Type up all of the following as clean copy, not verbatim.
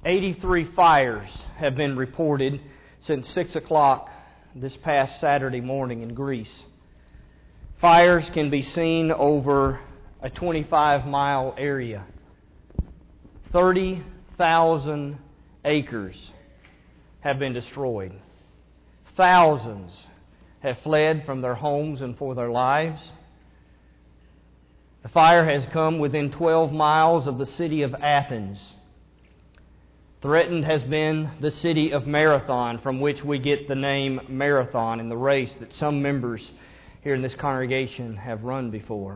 83 fires have been reported since 6 o'clock this past Saturday morning in Greece. Fires can be seen over a 25-mile area. 30,000 acres have been destroyed. Thousands have fled from their homes and for their lives. The fire has come within 12 miles of the city of Athens. Threatened has been the city of Marathon, from which we get the name Marathon in the race that some members here in this congregation have run before.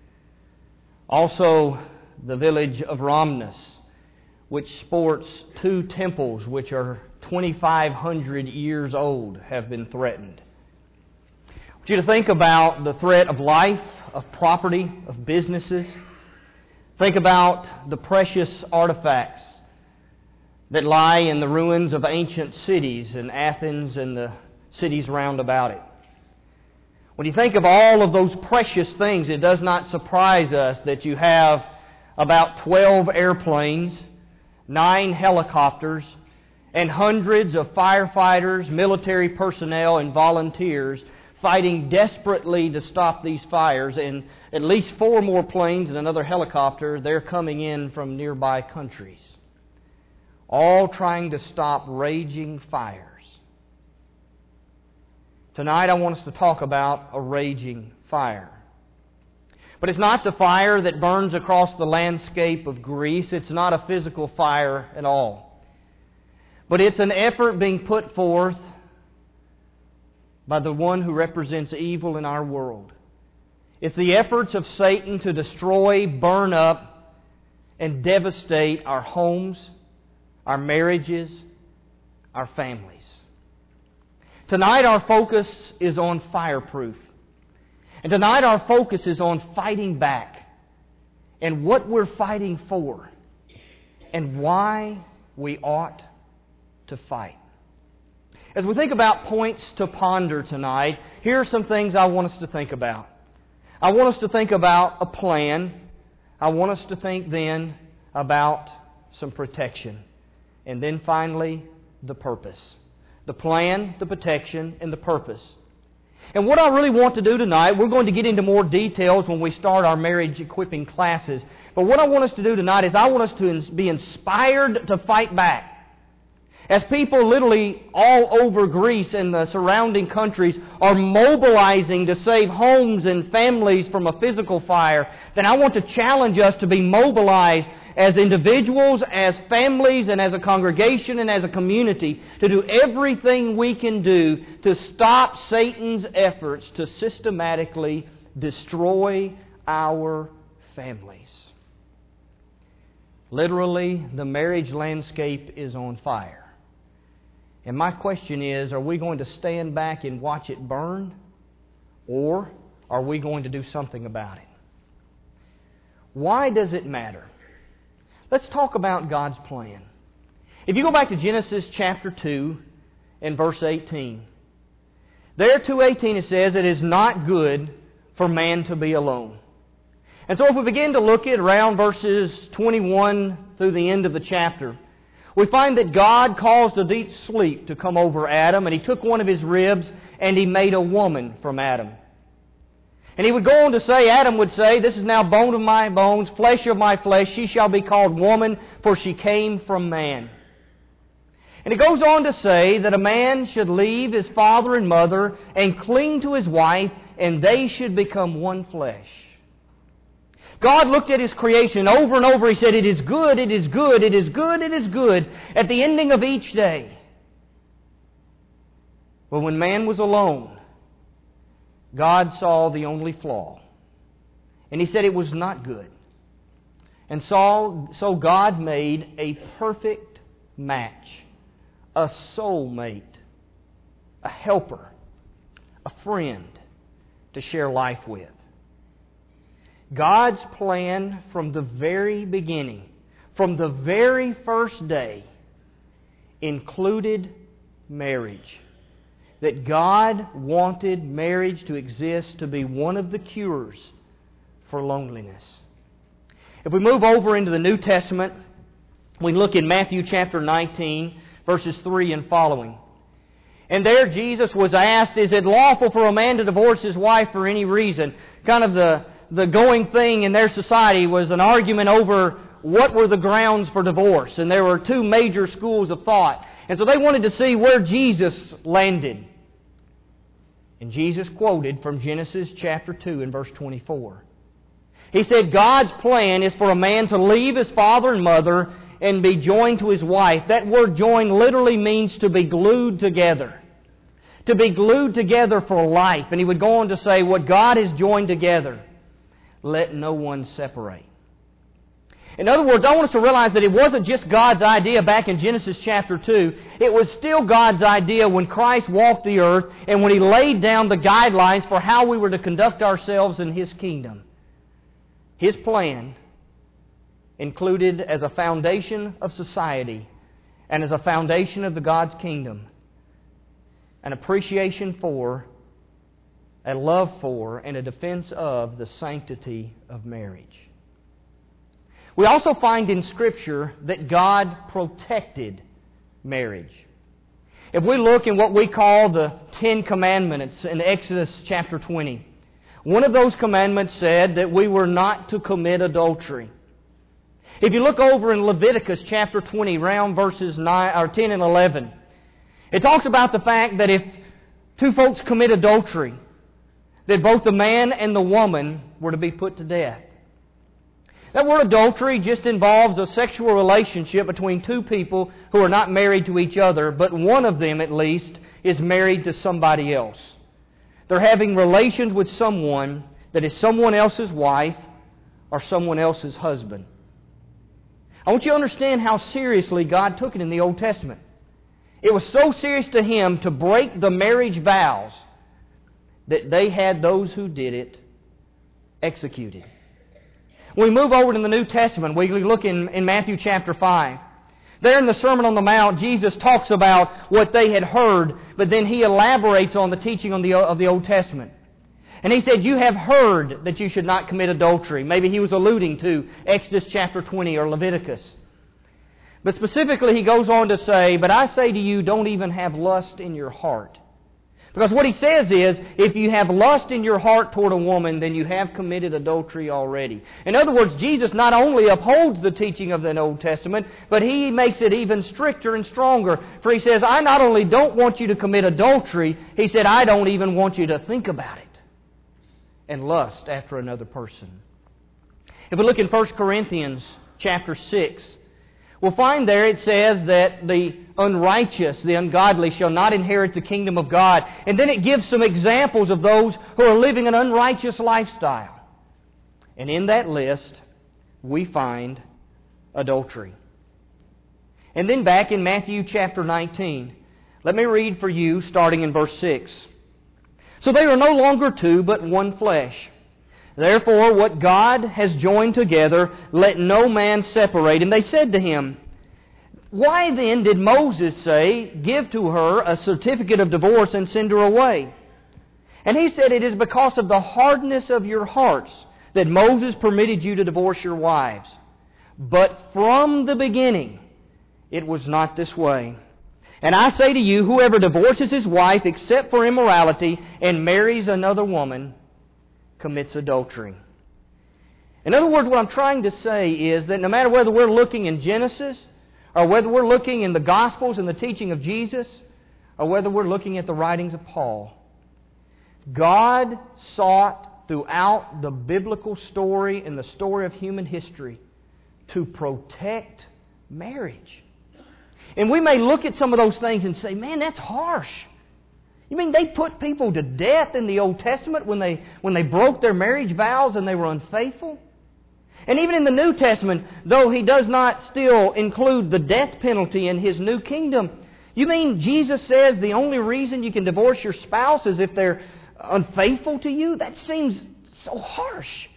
Also, the village of Rhamnus, which sports two temples which are 2,500 years old, have been threatened. I want you to think about the threat of life, of property, of businesses. Think about the precious artifacts that lie in the ruins of ancient cities in Athens and the cities round about it. When you think of all of those precious things, it does not surprise us that you have about 12 airplanes, 9 helicopters, and hundreds of firefighters, military personnel, and volunteers fighting desperately to stop these fires, and at least 4 more planes and another helicopter, they're coming in from nearby countries, all trying to stop raging fires. Tonight I want us to talk about a raging fire. But it's not the fire that burns across the landscape of Greece. It's not a physical fire at all. But it's an effort being put forth by the one who represents evil in our world. It's the efforts of Satan to destroy, burn up, and devastate our homes, our marriages, our families. Tonight our focus is on fireproof. And tonight our focus is on fighting back and what we're fighting for and why we ought to fight. As we think about points to ponder tonight, here are some things I want us to think about. I want us to think about a plan. I want us to think then about some protection. And then finally, the purpose. The plan, the protection, and the purpose. And what I really want to do tonight, we're going to get into more details when we start our marriage equipping classes. But what I want us to do tonight is I want us to be inspired to fight back. As people literally all over Greece and the surrounding countries are mobilizing to save homes and families from a physical fire, then I want to challenge us to be mobilized as individuals, as families, and as a congregation and as a community to do everything we can do to stop Satan's efforts to systematically destroy our families. Literally, the marriage landscape is on fire. And my question is, are we going to stand back and watch it burn? Or are we going to do something about it? Why does it matter? Let's talk about God's plan. If you go back to Genesis chapter 2 and verse 18. There, 2:18, it says, "It is not good for man to be alone." And so if we begin to look at around verses 21 through the end of the chapter, we find that God caused a deep sleep to come over Adam, and He took one of his ribs and He made a woman from Adam. And He would go on to say, Adam would say, "This is now bone of my bones, flesh of my flesh. She shall be called woman, for she came from man." And it goes on to say that a man should leave his father and mother and cling to his wife, and they should become one flesh. God looked at His creation over and over. He said, "It is good, it is good, it is good, it is good," at the ending of each day. But when man was alone, God saw the only flaw. And He said it was not good. And so God made a perfect match, a soulmate, a helper, a friend to share life with. God's plan from the very beginning, from the very first day, included marriage. That God wanted marriage to exist to be one of the cures for loneliness. If we move over into the New Testament, We look in Matthew chapter 19, verses 3 and following. And there Jesus was asked, is it lawful for a man to divorce his wife for any reason? Kind of the going thing in their society was an argument over what were the grounds for divorce. And there were two major schools of thought. And so they wanted to see where Jesus landed. And Jesus quoted from Genesis chapter 2 and verse 24. He said, God's plan is for a man to leave his father and mother and be joined to his wife. That word join literally means to be glued together. To be glued together for life. And he would go on to say, what God has joined together, let no one separate. In other words, I want us to realize that it wasn't just God's idea back in Genesis chapter 2. It was still God's idea when Christ walked the earth and when He laid down the guidelines for how we were to conduct ourselves in His kingdom. His plan included as a foundation of society and as a foundation of the God's kingdom an appreciation for, a love for, and a defense of the sanctity of marriage. We also find in Scripture that God protected marriage. If we look in what we call the Ten Commandments in Exodus chapter 20, one of those commandments said that we were not to commit adultery. If you look over in Leviticus chapter 20, around verses 10 and 11, it talks about the fact that if two folks commit adultery, that both the man and the woman were to be put to death. That word adultery just involves a sexual relationship between two people who are not married to each other, but one of them at least is married to somebody else. They're having relations with someone that is someone else's wife or someone else's husband. I want you to understand how seriously God took it in the Old Testament. It was so serious to Him to break the marriage vows that they had those who did it executed. When we move over to the New Testament, we look in Matthew chapter 5. There in the Sermon on the Mount, Jesus talks about what they had heard, but then He elaborates on the teaching of the Old Testament. And He said, you have heard that you should not commit adultery. Maybe He was alluding to Exodus chapter 20 or Leviticus. But specifically He goes on to say, but I say to you, don't even have lust in your heart. Because what He says is, if you have lust in your heart toward a woman, then you have committed adultery already. In other words, Jesus not only upholds the teaching of the Old Testament, but He makes it even stricter and stronger. For He says, I not only don't want you to commit adultery, He said, I don't even want you to think about it and lust after another person. If we look in 1 Corinthians chapter 6, we'll find there it says that the unrighteous, the ungodly, shall not inherit the kingdom of God. And then it gives some examples of those who are living an unrighteous lifestyle. And in that list, we find adultery. And then back in Matthew chapter 19, let me read for you starting in verse 6. So they are no longer two, but one flesh. Therefore, what God has joined together, let no man separate. And they said to Him, why then did Moses say, give to her a certificate of divorce and send her away? And He said, it is because of the hardness of your hearts that Moses permitted you to divorce your wives. But from the beginning, it was not this way. And I say to you, whoever divorces his wife except for immorality and marries another woman commits adultery. In other words, what I'm trying to say is that no matter whether we're looking in Genesis, or whether we're looking in the Gospels and the teaching of Jesus, or whether we're looking at the writings of Paul, God sought throughout the biblical story and the story of human history to protect marriage. And we may look at some of those things and say, man, that's harsh. You mean they put people to death in the Old Testament when they broke their marriage vows and they were unfaithful? And even in the New Testament, though He does not still include the death penalty in His new kingdom, you mean Jesus says the only reason you can divorce your spouse is if they're unfaithful to you? That seems so harsh.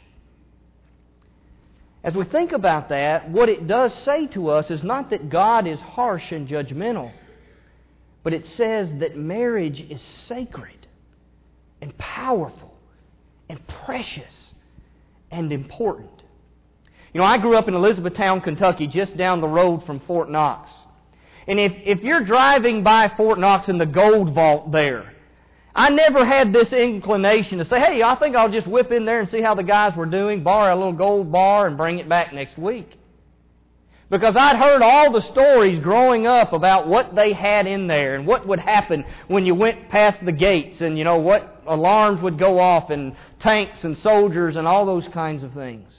As we think about that, what it does say to us is not that God is harsh and judgmental, but it says that marriage is sacred and powerful and precious and important. You know, I grew up in Elizabethtown, Kentucky, just down the road from Fort Knox. And if you're driving by Fort Knox and the gold vault there, I never had this inclination to say, hey, I think I'll just whip in there and see how the guys were doing, borrow a little gold bar and bring it back next week. Because I'd heard all the stories growing up about what they had in there and what would happen when you went past the gates and, you know, what alarms would go off and tanks and soldiers and all those kinds of things.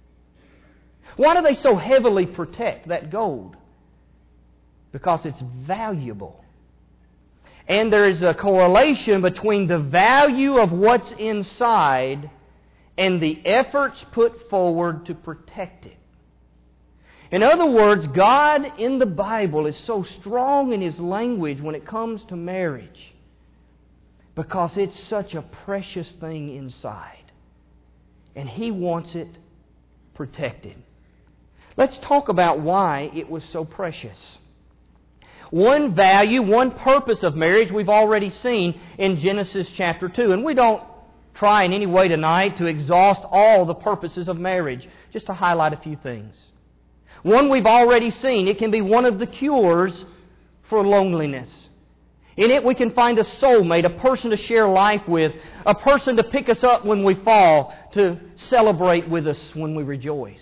Why do they so heavily protect that gold? Because it's valuable. And there is a correlation between the value of what's inside and the efforts put forward to protect it. In other words, God in the Bible is so strong in His language when it comes to marriage because it's such a precious thing inside. And He wants it protected. Let's talk about why it was so precious. One value, one purpose of marriage we've already seen in Genesis chapter 2. And we don't try in any way tonight to exhaust all the purposes of marriage, just to highlight a few things. One we've already seen. It can be one of the cures for loneliness. In it we can find a soulmate, a person to share life with, a person to pick us up when we fall, to celebrate with us when we rejoice.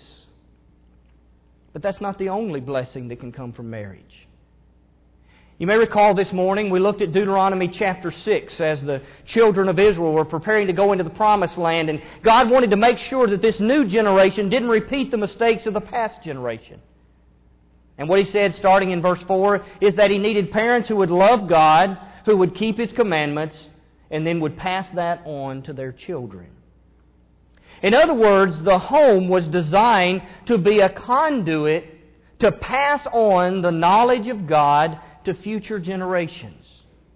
But that's not the only blessing that can come from marriage. You may recall this morning we looked at Deuteronomy chapter 6 as the children of Israel were preparing to go into the Promised Land, and God wanted to make sure that this new generation didn't repeat the mistakes of the past generation. And what He said starting in verse 4 is that He needed parents who would love God, who would keep His commandments, and then would pass that on to their children. In other words, the home was designed to be a conduit to pass on the knowledge of God to future generations.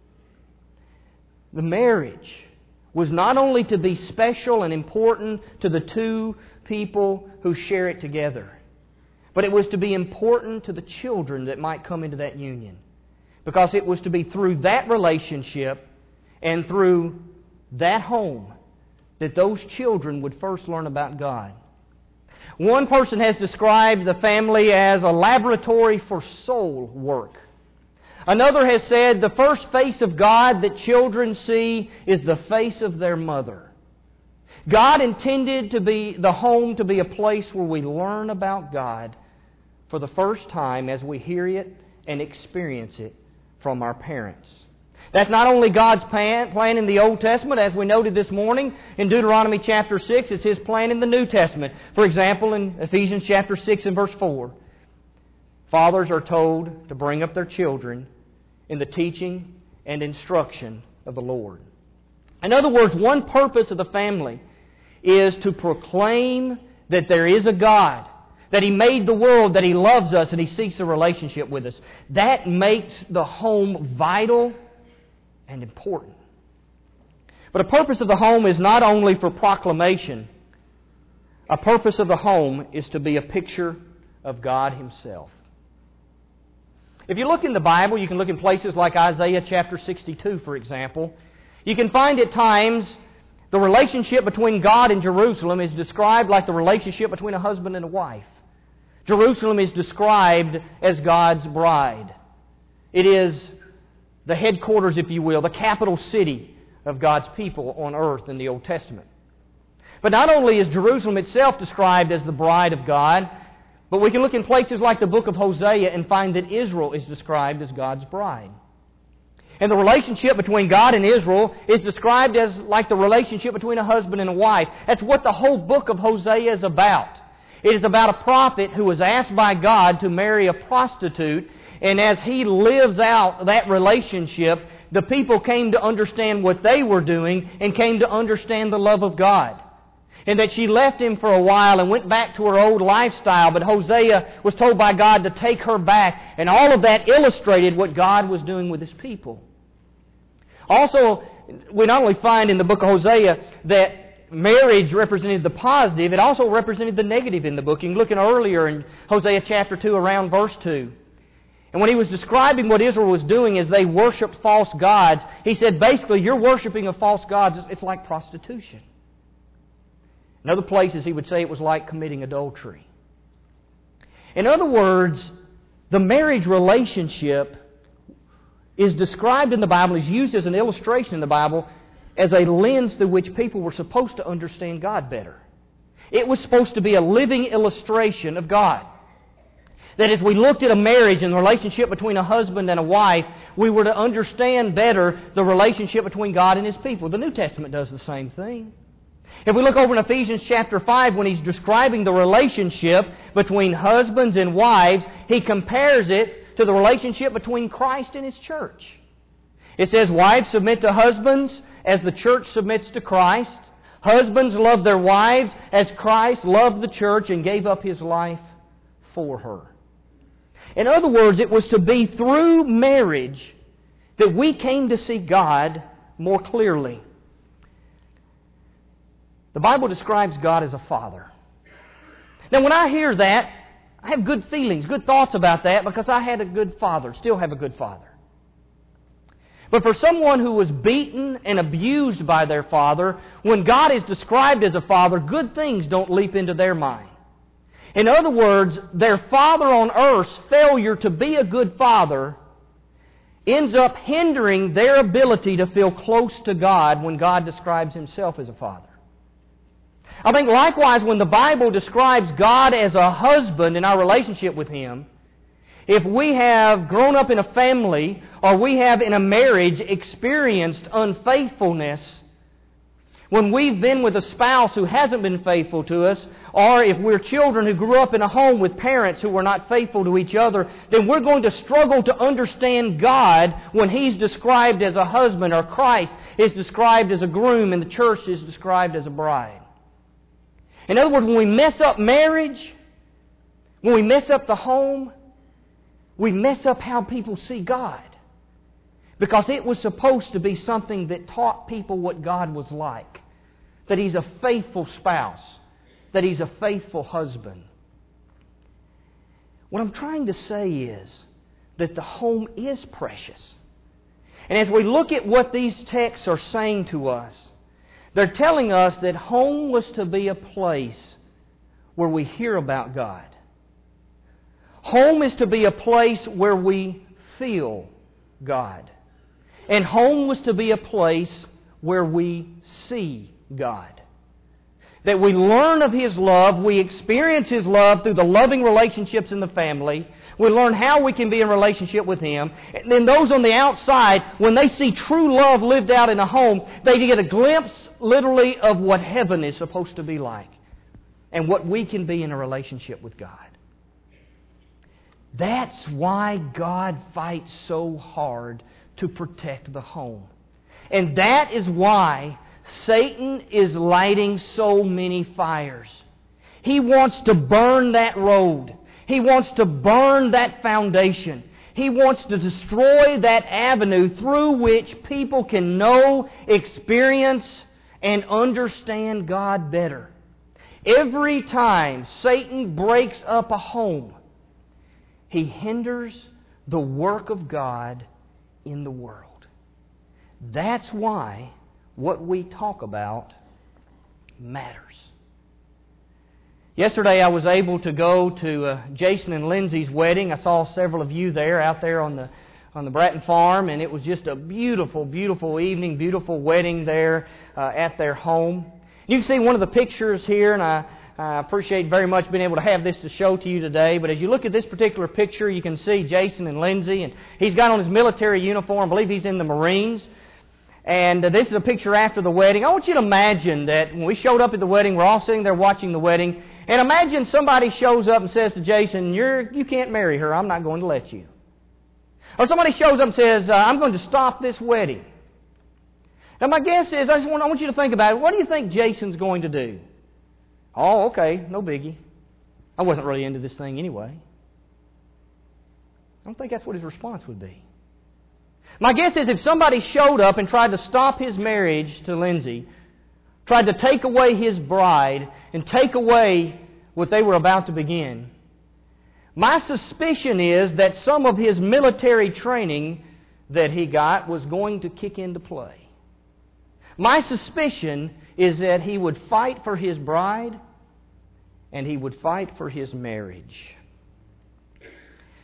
The marriage was not only to be special and important to the two people who share it together, but it was to be important to the children that might come into that union. Because it was to be through that relationship and through that home that those children would first learn about God. One person has described the family as a laboratory for soul work. Another has said the first face of God that children see is the face of their mother. God intended the home to be a place where we learn about God for the first time as we hear it and experience it from our parents. That's not only God's plan in the Old Testament, as we noted this morning in Deuteronomy chapter 6, it's His plan in the New Testament. For example, in Ephesians chapter 6 and verse 4, fathers are told to bring up their children in the teaching and instruction of the Lord. In other words, one purpose of the family is to proclaim that there is a God, that He made the world, that He loves us, and He seeks a relationship with us. That makes the home vital and important. But a purpose of the home is not only for proclamation. A purpose of the home is to be a picture of God Himself. If you look in the Bible, you can look in places like Isaiah chapter 62, for example. You can find at times the relationship between God and Jerusalem is described like the relationship between a husband and a wife. Jerusalem is described as God's bride. It is the headquarters, if you will, the capital city of God's people on earth in the Old Testament. But not only is Jerusalem itself described as the bride of God, but we can look in places like the book of Hosea and find that Israel is described as God's bride. And the relationship between God and Israel is described as like the relationship between a husband and a wife. That's what the whole book of Hosea is about. It is about a prophet who was asked by God to marry a prostitute, and as he lives out that relationship, the people came to understand what they were doing and came to understand the love of God. And that she left him for a while and went back to her old lifestyle, but Hosea was told by God to take her back, and all of that illustrated what God was doing with His people. Also, we not only find in the book of Hosea that marriage represented the positive, it also represented the negative in the book. You can look earlier in Hosea chapter 2 around verse 2. And when he was describing what Israel was doing as they worshiped false gods, he said basically, your worshiping of false gods, it's like prostitution. In other places he would say it was like committing adultery. In other words, the marriage relationship is described in the Bible, is used as an illustration in the Bible, as a lens through which people were supposed to understand God better. It was supposed to be a living illustration of God. That as we looked at a marriage and the relationship between a husband and a wife, we were to understand better the relationship between God and His people. The New Testament does the same thing. If we look over in Ephesians chapter 5, when he's describing the relationship between husbands and wives, he compares it to the relationship between Christ and His church. It says, "Wives, submit to husbands as the church submits to Christ. Husbands, love their wives as Christ loved the church and gave up His life for her." In other words, it was to be through marriage that we came to see God more clearly. The Bible describes God as a father. Now, when I hear that, I have good feelings, good thoughts about that, because I had a good father, still have a good father. But for someone who was beaten and abused by their father, when God is described as a father, good things don't leap into their mind. In other words, their father on earth's failure to be a good father ends up hindering their ability to feel close to God when God describes Himself as a father. I think likewise when the Bible describes God as a husband in our relationship with Him, if we have grown up in a family or we have in a marriage experienced unfaithfulness, when we've been with a spouse who hasn't been faithful to us, or if we're children who grew up in a home with parents who were not faithful to each other, then we're going to struggle to understand God when He's described as a husband, or Christ is described as a groom and the church is described as a bride. In other words, when we mess up marriage, when we mess up the home, we mess up how people see God. Because it was supposed to be something that taught people what God was like. That He's a faithful spouse. That He's a faithful husband. What I'm trying to say is that the home is precious. And as we look at what these texts are saying to us, they're telling us that home was to be a place where we hear about God. Home is to be a place where we feel God. And home was to be a place where we see God. That we learn of His love, we experience His love through the loving relationships in the family. We learn how we can be in relationship with Him. And then those on the outside, when they see true love lived out in a home, they get a glimpse, literally, of what heaven is supposed to be like. And what we can be in a relationship with God. That's why God fights so hard to protect the home. And that is why Satan is lighting so many fires. He wants to burn that road. He wants to burn that foundation. He wants to destroy that avenue through which people can know, experience, and understand God better. Every time Satan breaks up a home, he hinders the work of God in the world. That's why what we talk about matters. Yesterday I was able to go to Jason and Lindsay's wedding. I saw several of you there, out there on the Bratton farm, and it was just a beautiful, beautiful evening, beautiful wedding there at their home. You can see one of the pictures here, and I appreciate very much being able to have this to show to you today. But as you look at this particular picture, you can see Jason and Lindsay, and he's got on his military uniform. I believe he's in the Marines. And this is a picture after the wedding. I want you to imagine that when we showed up at the wedding, we're all sitting there watching the wedding. And imagine somebody shows up and says to Jason, you can't marry her. I'm not going to let you. Or somebody shows up and says, I'm going to stop this wedding. Now my guess is, I want you to think about it. What do you think Jason's going to do? Oh, okay, no biggie. I wasn't really into this thing anyway. I don't think that's what his response would be. My guess is if somebody showed up and tried to stop his marriage to Lindsay, tried to take away his bride and take away what they were about to begin, my suspicion is that some of his military training that he got was going to kick into play. My suspicion is that he would fight for his bride and he would fight for his marriage.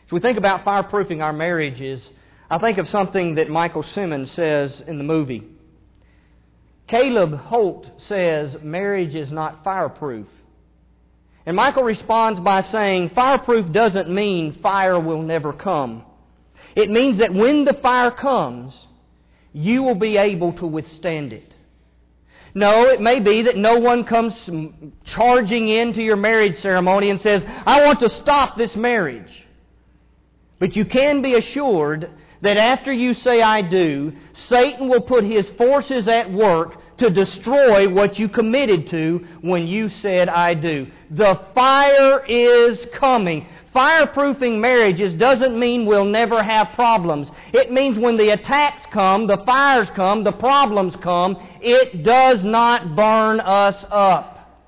As we think about fireproofing our marriages, I think of something that Michael Simmons says in the movie. Caleb Holt says marriage is not fireproof. And Michael responds by saying, fireproof doesn't mean fire will never come. It means that when the fire comes, you will be able to withstand it. No, it may be that no one comes charging into your marriage ceremony and says, I want to stop this marriage. But you can be assured that after you say I do, Satan will put his forces at work to destroy what you committed to when you said I do. The fire is coming. Fireproofing marriages doesn't mean we'll never have problems. It means when the attacks come, the fires come, the problems come, it does not burn us up.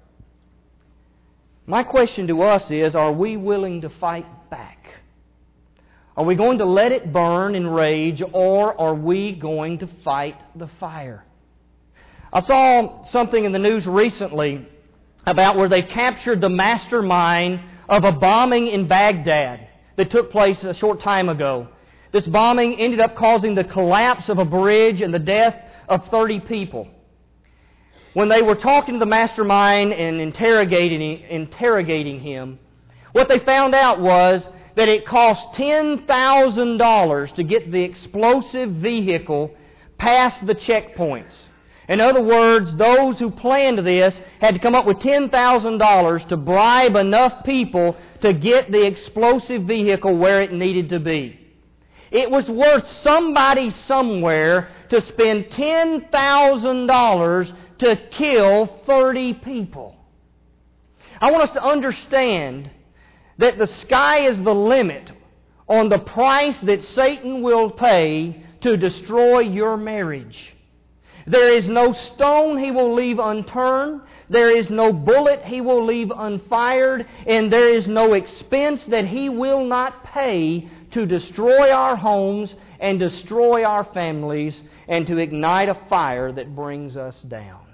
My question to us is, are we willing to fight back? Are we going to let it burn and rage, or are we going to fight the fire? I saw something in the news recently about where they captured the mastermind of a bombing in Baghdad that took place a short time ago. This bombing ended up causing the collapse of a bridge and the death of 30 people. When they were talking to the mastermind and interrogating him, what they found out was that it cost $10,000 to get the explosive vehicle past the checkpoints. In other words, those who planned this had to come up with $10,000 to bribe enough people to get the explosive vehicle where it needed to be. It was worth somebody somewhere to spend $10,000 to kill 30 people. I want us to understand that the sky is the limit on the price that Satan will pay to destroy your marriage. There is no stone he will leave unturned. There is no bullet he will leave unfired. And there is no expense that he will not pay to destroy our homes and destroy our families and to ignite a fire that brings us down.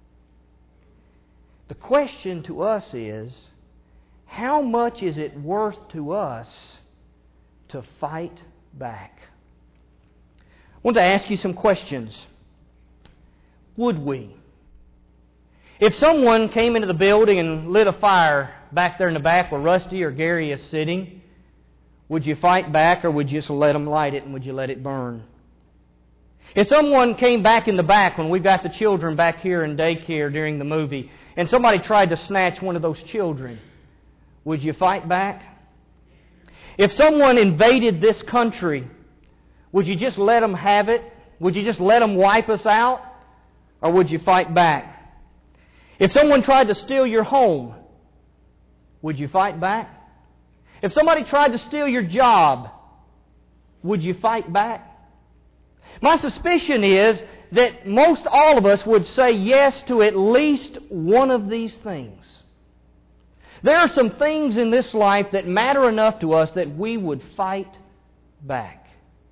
The question to us is, how much is it worth to us to fight back? I want to ask you some questions. Would we? If someone came into the building and lit a fire back there in the back where Rusty or Gary is sitting, would you fight back, or would you just let them light it and would you let it burn? If someone came back in the back when we've got the children back here in daycare during the movie and somebody tried to snatch one of those children, would you fight back? If someone invaded this country, would you just let them have it? Would you just let them wipe us out? Or would you fight back? If someone tried to steal your home, would you fight back? If somebody tried to steal your job, would you fight back? My suspicion is that most all of us would say yes to at least one of these things. There are some things in this life that matter enough to us that we would fight back.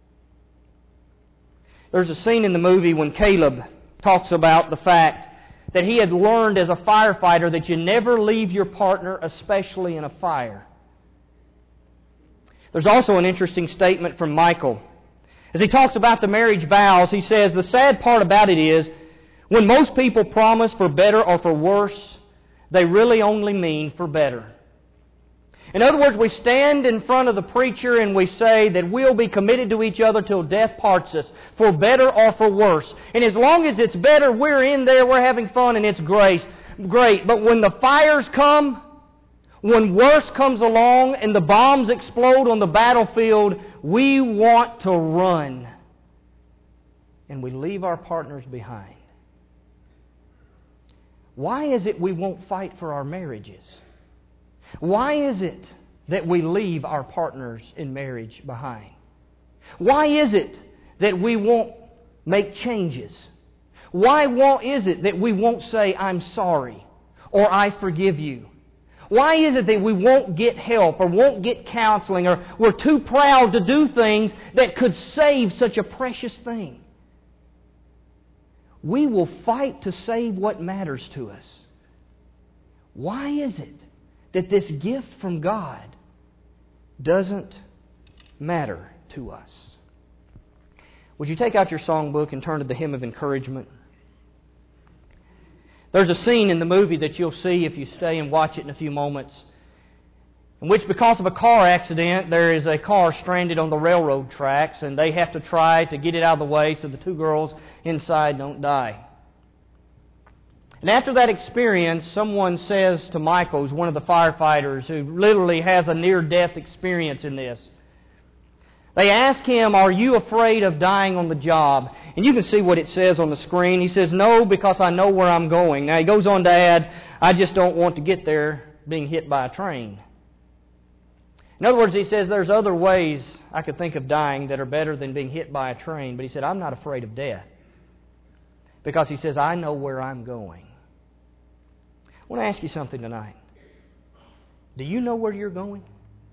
There's a scene in the movie when Caleb talks about the fact that he had learned as a firefighter that you never leave your partner, especially in a fire. There's also an interesting statement from Michael. As he talks about the marriage vows, he says, the sad part about it is, when most people promise for better or for worse, they really only mean for better. In other words, we stand in front of the preacher and we say that we'll be committed to each other till death parts us, for better or for worse. And as long as it's better, we're in there, we're having fun, and it's great. But when the fires come, when worse comes along and the bombs explode on the battlefield, we want to run. And we leave our partners behind. Why is it we won't fight for our marriages? Why is it that we leave our partners in marriage behind? Why is it that we won't make changes? Why is it that we won't say, I'm sorry, or I forgive you? Why is it that we won't get help or won't get counseling, or we're too proud to do things that could save such a precious thing? We will fight to save what matters to us. Why is it that this gift from God doesn't matter to us. Would you take out your songbook and turn to the Hymn of Encouragement? There's a scene in the movie that you'll see if you stay and watch it in a few moments, in which, because of a car accident, there is a car stranded on the railroad tracks, and they have to try to get it out of the way so the two girls inside don't die. And after that experience, someone says to Michael, who's one of the firefighters, who literally has a near-death experience in this, they ask him, "Are you afraid of dying on the job?" And you can see what it says on the screen. He says, "No, because I know where I'm going." Now he goes on to add, "I just don't want to get there being hit by a train." In other words, he says, there's other ways I could think of dying that are better than being hit by a train. But he said, I'm not afraid of death. Because he says, I know where I'm going. I want to ask you something tonight. Do you know where you're going?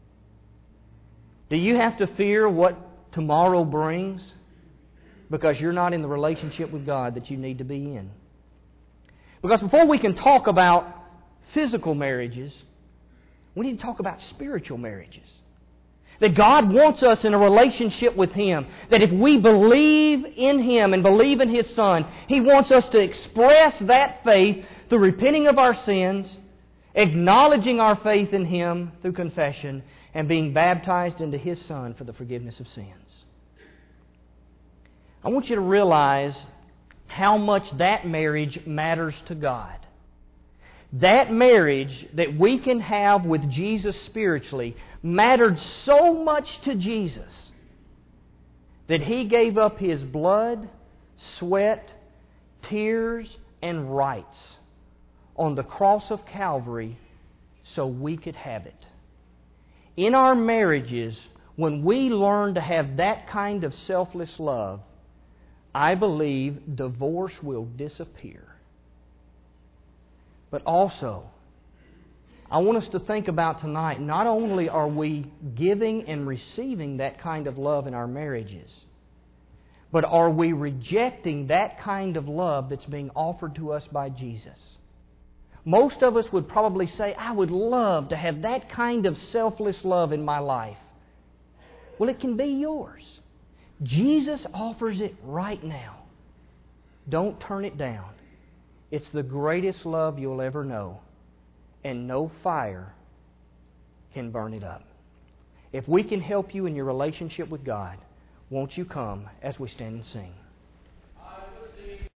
Do you have to fear what tomorrow brings because you're not in the relationship with God that you need to be in? Because before we can talk about physical marriages, we need to talk about spiritual marriages. That God wants us in a relationship with Him. That if we believe in Him and believe in His Son, He wants us to express that faith through repenting of our sins, acknowledging our faith in Him through confession, and being baptized into His Son for the forgiveness of sins. I want you to realize how much that marriage matters to God. That marriage that we can have with Jesus spiritually mattered so much to Jesus that He gave up His blood, sweat, tears, and rights on the cross of Calvary so we could have it. In our marriages, when we learn to have that kind of selfless love, I believe divorce will disappear. But also, I want us to think about tonight, not only are we giving and receiving that kind of love in our marriages, but are we rejecting that kind of love that's being offered to us by Jesus? Most of us would probably say, I would love to have that kind of selfless love in my life. Well, it can be yours. Jesus offers it right now. Don't turn it down. It's the greatest love you'll ever know, and no fire can burn it up. If we can help you in your relationship with God, won't you come as we stand and sing?